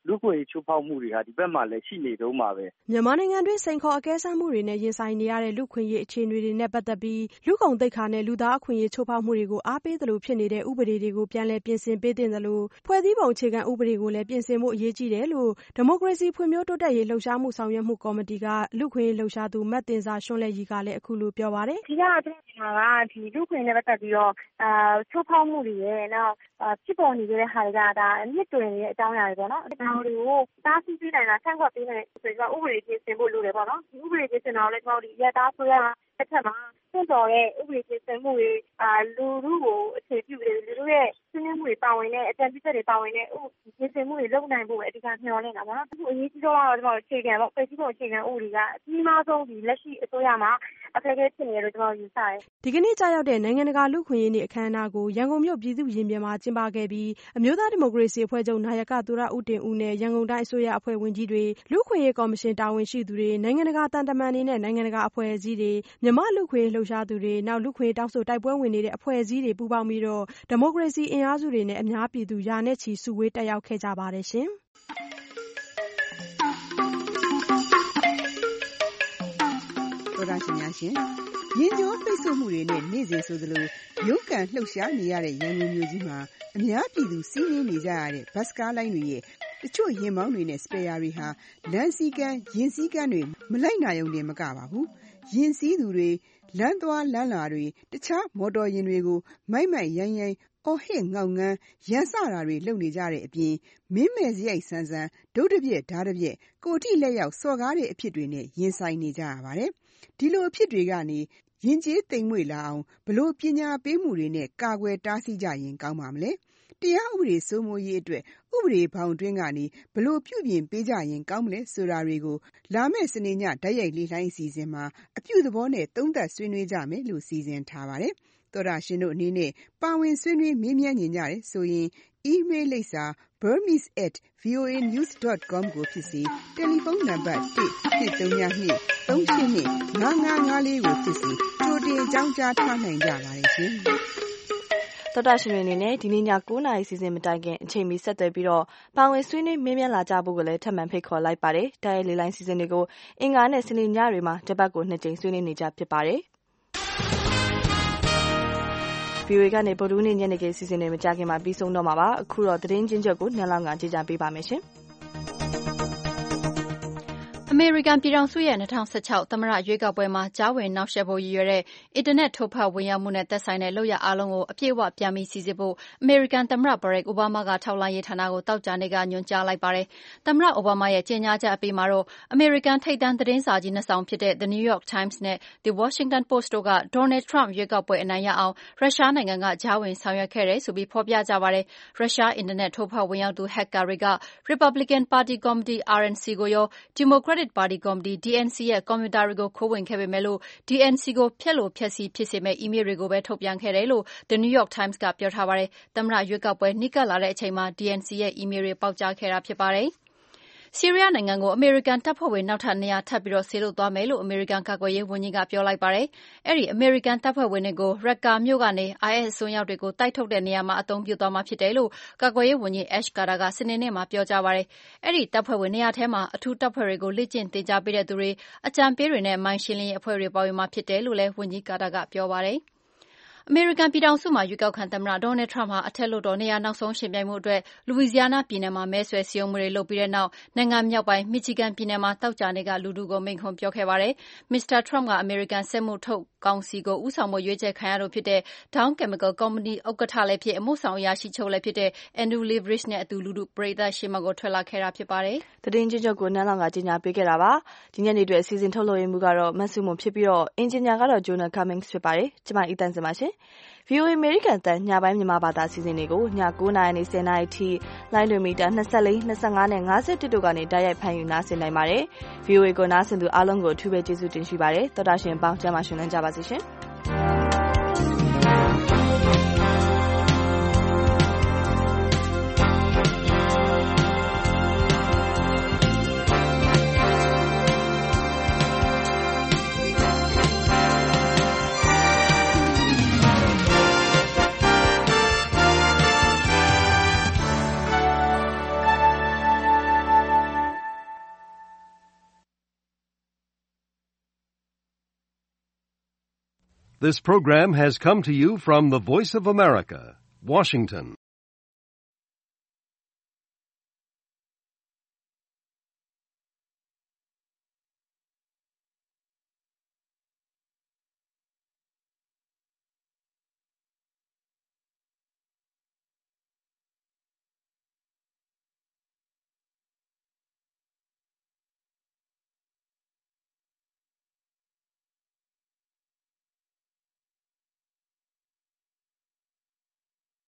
လူ့ခွင့်ရေးချိုးဖောက်မှုတွေဟာဒီဘက်မှာလည်းရှိနေတုန်းပါပဲမြန်မာနိုင်ငံတွင်းစိန်ခေါ်အကဲစမ်းမှုတွေနဲ့ရင်ဆိုင်နေရတဲ့လူ့ခွင့်ရေးအခြေအနေတွေနဲ့ပတ်သက်ပြီးလူ့ဂုဏ်သိက္ခာနဲ့လူသားအခွင့်အရေးချိုးဖောက်မှုတွေကိုအားပေးသလိုဖြစ်နေတဲ့ဥပဒေတွေကိုပြန်လည်ပြင်ဆင်ပေးသင့်သလိုဖွဲ့စည်းပုံအခြေခံဥပဒေကိုလည်းပြင်ဆင်ဖို့အရေးကြီးတယ်လို့ဒီမိုကရေစီဖွံ့ဖြိုးတိုးတက်ရေးလှုပ်ရှားမှုဆောင်ရွက်မှုကော်မတီကလူ့ခွင့်ရေးလှုပ်ရှားသူမတ်တင်စာရွှွန်းလဲ့ရီကလည်းအခုလိုပြောပါတယ်ဒီကကျွန်တော်ကဒီလူ့ခွင့်ရေးနဲ့ပတ်သက်ပြီးတော့ချိုးဖောက်မှုတွေရဲ့နောက်ဖြစ်ပေါ်နေကြတဲ့ဟာတွေကဒါမြင့်တွင်နေတဲ့အကြောင်းအရာတွေပေါ့နော်ဒါတွေကိုတားဆီးပေးနိုင်တာဆန့်ကွက်ပေးနိုင်ဆိုတော့ဥပဒေပြင်ဆင်ဖို့လိုတယ်ပေါ့နော်ဒီဥပဒေပြင်ဆင်တာကိုလည်းကျွန်တော်ဒီရတာဆိုရတစ်ချက်မှာသင့်တော်တဲ့ဥပဒေပြင်ဆင်မှုတွေလူထုကိုအခြေပြုပြီးလူထုရဲ့ဆွေးနွေးမှုတွေပါဝင်တဲ့အကြံပြုချက်တွေပါဝင်တဲ့ပြင်ဆင်မှုတွေလုပ်နိုင်ဖို့ပဲအဓိကမျှော်လင့်တာပေါ့နော်အခုအရေးကြီးတော့ကျွန်တော်အခြေခံပေါ့ဖွဲ့စည်းပုံအခြေခံဥပဒေကအကြီးမားဆုံးဒီလက်ရှိအစိုးရမှာအခက်အခဲဖြစ်နေတယ်လို့ကျွန်တော်ယူဆတယ်ဒီကနေ့ကြာရောက်တဲ့နိုင်ငံတကာလူ့ခွင့်ရေးနေ့အခမ်းအနားကိုရန်ကုန်မြို့ပြည်သူ့ရင်ပြင်မှာကျင်းပခဲ့ပြီးအမျိုးသားဒီမိုကရေစီအဖွဲ့ချုပ်နာယကသူရဦးတင်ဦးနဲ့ရန်ကုန်တိုင်းအစိုးရအဖွဲ့ဝင်ကြီးတွေလူ့ခွင့်ရေးကော်မရှင်တာဝန်ရှိသူတွေနိုင်ငံတကာတန်တမန်တွေနဲ့နိုင်ငံတကာအဖွဲ့အစည်းတွေမြန်မာလူ့ခွင့်ရေးလှုပ်ရှားသူတွေနောက်လူ့ခွင့်ရေးတောင်းဆိုတိုက်ပွဲဝင်နေတဲ့အဖွဲ့အစည်းတွေပူးပေါင်းပြီးတော့ဒီမိုကရေစီအင်အားစုတွေနဲ့အများပြည်သူရာနဲ့ချီစုဝေးတက်ရောက်ခဲ့ကြပါတယ်ရှင်တော်တာရှင်များရှင်ရင်ကျော်ပိတ်ဆို့မှုတွေနဲ့နေ့စဉ်ဆိုသလိုရုန်းကန်လှုပ်ရှားနေရတဲ့ရန်ကုန်မြို့ကြီးမှာအများပြည်သူစီးနင်းနေကြရတဲ့ဘတ်စကားလိုင်းတွေရဲ့တချို့ယာဉ်မောင်းတွေနဲ့စပယ်ယာတွေဟာလမ်းစည်းကမ်းယာဉ်စည်းကမ်းတွေမလိုက်နာရုံနဲ့မကပါဘူးယာဉ်စီးသူတွေလမ်းသွားလမ်းလာတွေတခြားမော်တော်ယာဉ်တွေကိုမိုက်မိုက်ရိုင်းရိုင်းအော်ဟစ်ငေါက်ငန်းရန်စတာတွေလုပ်နေကြတဲ့အပြင်မင်းမဲ့စရိုက်ဆန်းဆန်းဒုတ်တပြက်ဓာတ်တပြက်ကိုတိလက်ရောက်စော်ကားတဲ့အဖြစ်တွေနဲ့ရင်ဆိုင်နေကြရပါတယ်ဒီလိုအဖြစ်တွေကနေရင်ကျေးသိမ်မွေ့လာအောင်ဘလို့ပညာပေးမှုတွေနဲ့ကာကွယ်တားဆီးကြရင်ကောင်းပါမလဲတရားဥပဒေစိုးမိုးရေးအတွက်ဥပဒေဘောင်အတွင်းကနေဘလို့ပြုပြင်ပေးကြရင်ကောင်းမလဲဆိုတာတွေကိုလာမယ့်စနေညဓာတ်ရိုက်လေးလှိုင်းအစီအစဉ်မှာအပြုသဘောနဲ့သုံးသပ်ဆွေးနွေးကြမယ်လို့စီစဉ်ထားပါတယ်တော်တာရှင်တို့အနေနဲ့ပါဝင်ဆွေးနွေးမေးမြန်းနေကြတယ်ဆိုရင် email လိပ်စာ burmese@voanews.com ကိုဖြစ်စေတယ်လီဖုန်းနံပါတ်12323825554ကိုဖြစ်စေကြိုတင်အကြောင်းကြားထားနိုင်ကြပါတယ်ရှင်တော်တာရှင်တွေအနေနဲ့ဒီနေ့ည9:00 နာရီစီစဉ်မတိုင်ခင်အချိန်မီဆက်သွယ်ပြီးတော့ပါဝင်ဆွေးနွေးမေးမြန်းလာကြဖို့ကိုလည်းထပ်မံဖိတ်ခေါ်လိုက်ပါတယ်။တိုက်ရိုက်လေးလိုင်းစီစဉ်တွေကိုအင်္ဂါနဲ့စနေညတွေမှာတပတ်ကို2ကြိမ်ဆွေးနွေးနေကြဖြစ်ပါတယ်။ VOA ကနေဗုဒ္ဓဟူးနေ့ညနေခင်းစီစဉ်တွေမကြခင်မှာပြီးဆုံးတော့မှာပါ။အခုတော့သတင်းချင်းချုပ်ကိုနန်းလောင်ကကြေညာပေးပါမယ်ရှင်။အမေရိကန်ပြည်ထောင်စုရဲ့2016သမ္မတရွေးကောက်ပွဲမှာကြားဝင်နှောက်ယှက်ဖို့ရည်ရွယ်တဲ့အင်တာနက်ထိုးဖောက်ဝင်ရောက်မှုနဲ့သက်ဆိုင်တဲ့လုပ်ရပ်အားလုံးကိုအပြည့်အဝပြန်ပြီးစိစစ်ဖို့အမေရိကန်သမ္မတဘရက်အိုဘားမားကထောက်လှမ်းရေးဌာနကိုသောကြာနေ့ကညွှန်ကြားလိုက်ပါတယ်။သမ္မတအိုဘားမားရဲ့ကြေညာချက်အပြီးမှာတော့အမေရိကန်ထိပ်တန်းသတင်းစာကြီးနှစ်ဆောင်ဖြစ်တဲ့ The New York Times နဲ့ The Washington Post တို့က Donald Trump ရွေးကောက်ပွဲအနိုင်ရအောင်ရုရှားနိုင်ငံကကြားဝင်ဆောင်ရွက်ခဲ့တယ်ဆိုပြီးဖော်ပြကြပါတယ်။ရုရှားအင်တာနက်ထိုးဖောက်ဝင်ရောက်သူ Hacker တွေက Republican Party Committee RNC ကိုရော Democratic Party Committee DNC ရဲ့ကွန်ပျူတာတွေကိုခိုးဝင်ခဲ့ပေမဲ့လို့ DNC ကိုဖျက်လိုဖျက်ဆီးဖြစ်စေမဲ့အီးမေးလ်တွေကိုပဲထုတ်ပြန်ခဲ့တယ်လို့ The New York Times ကပြောထားပါတယ်။သမ္မတရွေးကောက်ပွဲနီးကပ်လာတဲ့အချိန်မှာ DNC ရဲ့အီးမေးလ်တွေပေါက်ကြားခဲ့တာဖြစ်ပါတယ်။ဆီးရီးယားနိုင်ငံကိုအမေရိကန်တပ်ဖွဲ့ဝင်နောက်ထပ်200ထပ်ပြီးစေလွှတ်သွားမယ်လို့အမေရိကန်ကာကွယ်ရေးဝန်ကြီးကပြောလိုက်ပါတယ်။အဲဒီအမေရိကန်တပ်ဖွဲ့ဝင်တွေကိုရက်ကာမြို့ကနေ IS အစွန်းရောက်တွေကိုတိုက်ထုတ်တဲ့နေရာမှာအသုံးပြုသွားမှာဖြစ်တယ်လို့ကာကွယ်ရေးဝန်ကြီး Ash Carter ကစနေနေ့မှာပြောကြားပါတယ်။အဲဒီတပ်ဖွဲ့ဝင်200ထဲမှာအထူးတပ်ဖွဲ့တွေကိုလေ့ကျင့်သင်ကြားပေးတဲ့သူတွေအကြံပေးတွေနဲ့မိုင်းရှင်းလင်းရေးအဖွဲ့တွေပါဝင်မှာဖြစ်တယ်လို့လည်းဝန်ကြီး Carter ကပြောပါတယ်။အမေရိကန်ပြည်ထောင်စုမှာရွေးကောက်ခံသမ္မတ Donald Trump ဟာအထက်လွှတ်တော်နေရာနောက်ဆုံးယှဉ်ပြိုင်မှုအတွက် Louisiana ပြည်နယ်မှာမဲဆွယ်စည်းရုံးမှုတွေလုပ်ပြီးတဲ့နောက်နိုင်ငံမြောက်ပိုင်း Michigan ပြည်နယ်မှာသောကြာနေ့ကလူထုကိုမိန့်ခွန်းပြောခဲ့ပါတယ်။ Mr. Trump ကအမေရိကန်စက်မှုထုတ်ကောင်စီကိုဦးဆောင်ဖို့ရွေးချယ်ခံရသူဖြစ်တဲ့ Dow Chemical ကုမ္ပဏီဥက္ကဋ္ဌလည်းဖြစ်အမှုဆောင်အရာရှိချုပ်လည်းဖြစ်တဲ့ Andrew Liveris နဲ့အတူလူထုပရိသတ်ရှေ့မှောက်ကိုထွက်လာခဲ့တာဖြစ်ပါတယ်။သတင်းချင်းချုပ်ကိုနန်းလောင်ကကြေညာပေးခဲ့တာပါ။ဒီညနေအတွက်အစီအစဉ်ထုတ်လွှင့်ရေးမှုကတော့မဆုမွန်ဖြစ်ပြီးတော့အင်ဂျင်နီယာကတော့ Jonah Cummings ဖြစ်ပါတယ်။ကျွန်မအီတန်စင်ပါရှင်။ VOA အမေရိကန်တန်ညပိုင်းမြန်မာဘာသာအစီအစဉ်တွေကိုည9:00 နာရီနဲ့10:00 နာရီထိလိုင်းတွင်မီတာ24, 25နဲ့51တို့ကနေတိုက်ရိုက်ဖမ်းယူနားဆင်နိုင်ပါတယ်။ VOA ကိုနားဆင်သူအားလုံးကိုအထူးပဲကျေးဇူးတင်ရှိပါတယ်။သောတာရှင်ပေါင်းကျမ်းမာရှင်လန်းကြပါစေရှင်။ This program has come to you from the Voice of America, Washington.